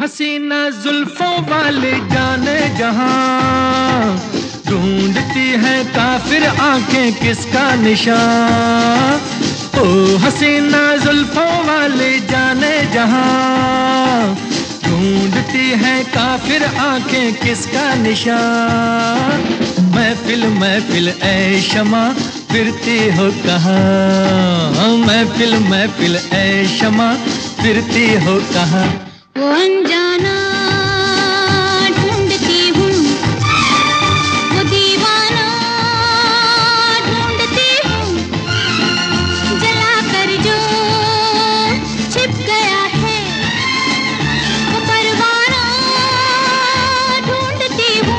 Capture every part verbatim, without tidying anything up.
हसीना जुल्फों वाले जाने जहां, ढूंढती है काफिर आंखें किसका निशान। ओ हसीना जुल्फों वाले जाने जहां, ढूंढती है काफिर आंखें किसका निशान। महफिल महफिल ऐ शमा फिरती हो कहाँ, महफिल महफिल ऐ शमा फिरती हो कहाँ। वो अनजाना ढूंढती हूँ, वो दीवाना ढूंढती हूँ, जला कर जो छिप गया है वो परवाना ढूंढती हूँ।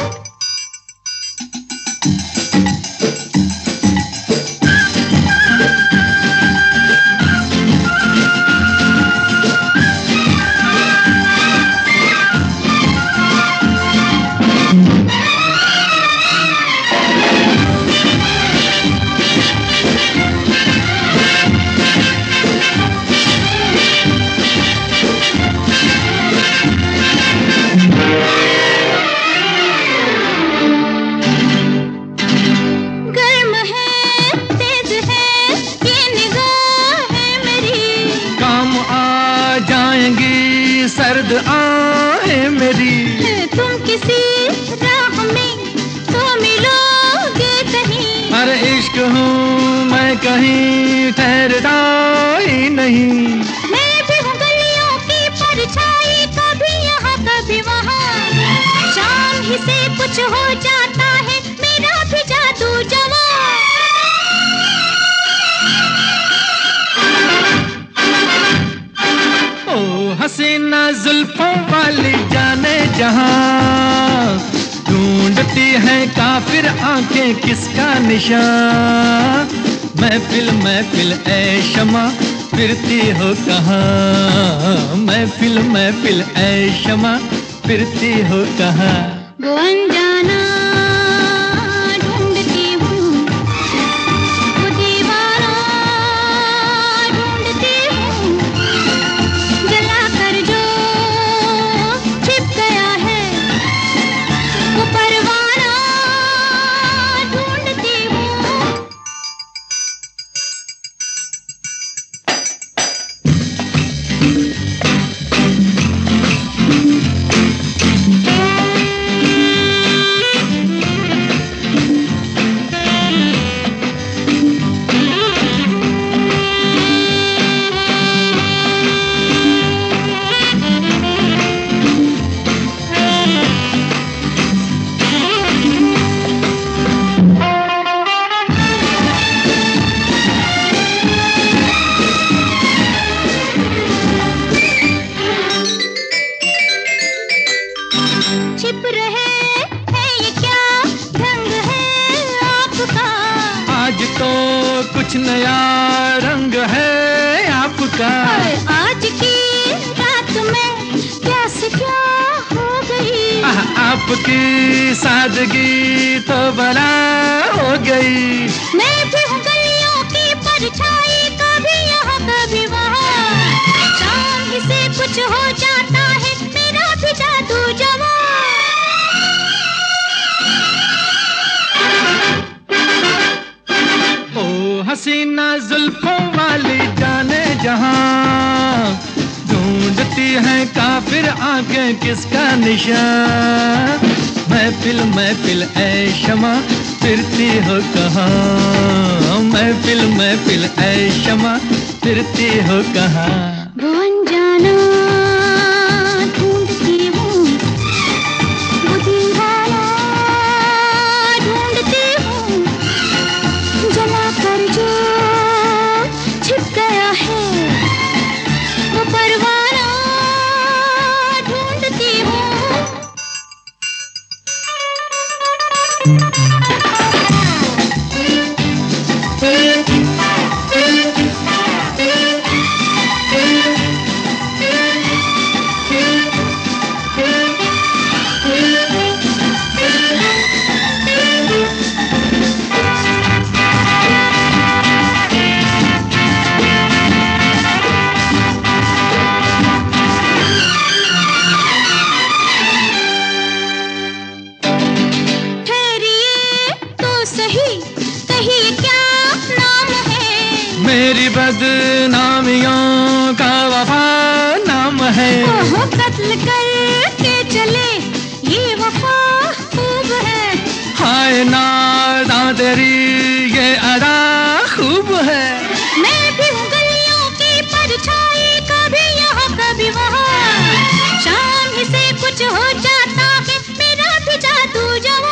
सर्द आहें मेरी, तुम किसी राह में तो मिलोगे कहीं। हर इश्क हूँ मैं कहीं ठहरता ही नहीं। मैं भी हूँ गलियों की परछाई, कभी यहाँ कभी वहाँ, शाम ही से कुछ हो जाता है मेरा भी जादू जवां। हसीना जुल्फों वाली जाने जहां, ढूंढती है काफिर आंखें किसका निशान। महफिल महफिल ऐ शमा फिरती हो कहाँ, महफिल महफिल ऐ शमा फिरती हो कहाँ। वो अनजाना ढूंढती हूँ, वो दीवाना ढूंढती हूँ, जला कर जो छिप गया है वो परवाना ढूंढती हूँ। छिप रहे है ये क्या ढंग है आपका, आज तो कुछ नया रंग है आपका। आज की रात में क्या से क्या हो गई, आह, आपकी सादगी तो बला हो गई। मैं भी हूँ गलियों की परछाई, कभी यहाँ कभी वहाँ, शाम ही से कुछ हो जाता है मेरा भी जादू जवां। हसीना जुल्फों वाली जाने जहां, ढूंढती है काफिर आंखें किसका निशान। महफिल महफिल ऐ शमा फिरती हो कहाँ, महफिल महफिल ऐ शमा फिरती हो कहाँ। वो अनजाना ढूंढती हूँ, वो दीवाना ढूंढती हूँ, जला कर जो छिप गया है वो परवाना ढूंढती हूँ। Thank you. बदनामियों का वफा नाम है। ओहो कत्ल करके चले ये वफा खूब है। हाय नादा तेरी ये अदा खूब है। मैं भी हूँ गलियों की परछाई, कभी यहाँ कभी वहाँ। शाम ही से कुछ हो जाता है मेरा भी जादू जवां।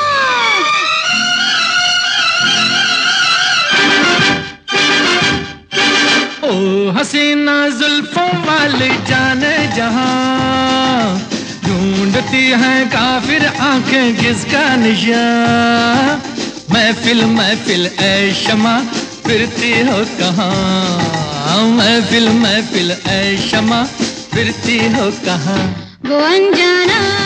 ओ हसीना जुल्फों वाली जाने जहां, ढूंढती हैं काफिर आंखें किसका निशान। महफिल महफिल ऐ शमा फिरती हो कहाँ, महफिल महफिल ऐ शमा फिरती हो कहाँ। वो अनजाना